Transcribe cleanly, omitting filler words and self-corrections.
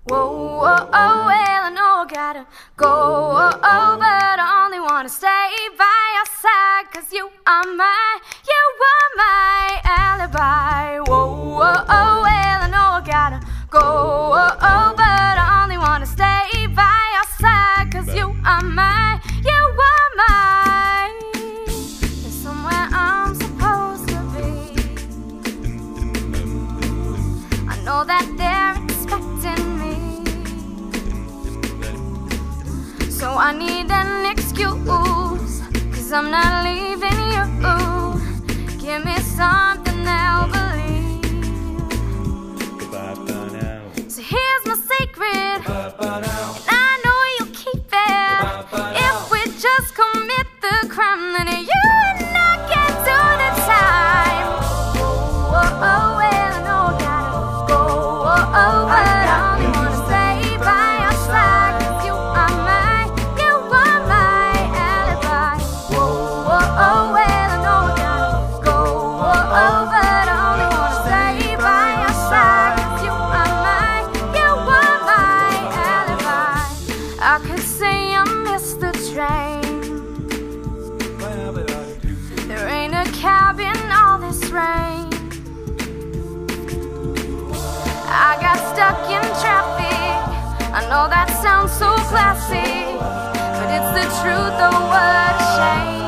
Whoa, whoa, oh, well, I know I gotta go, oh, oh, but I only wanna stay by your side, 'cause you are my alibi. Whoa, whoa, oh, well, I know I gotta go, oh, oh, but I only wanna stay by your side, 'cause you are my There's somewhere I'm supposed to be. I know that they're expecting me, so I need an excuse, 'cause I'm not leaving you. Give me something they'll believe. So here's my secret, and I know you'll keep it. If we just commit the crime, then you and I can do the time. Oh, oh, well, I know I gotta go, oh, oh, but I only wanna stay by your side, 'cause you are my alibi. Oh, oh, oh, well, I know I gotta go, oh, oh, but I only wanna stay by your side, 'cause you are my alibi. I could say I missed the train. There ain't a cab in all this rain. I got stuck in traffic. I know that sounds so classy, but it's the truth, oh, what a shame.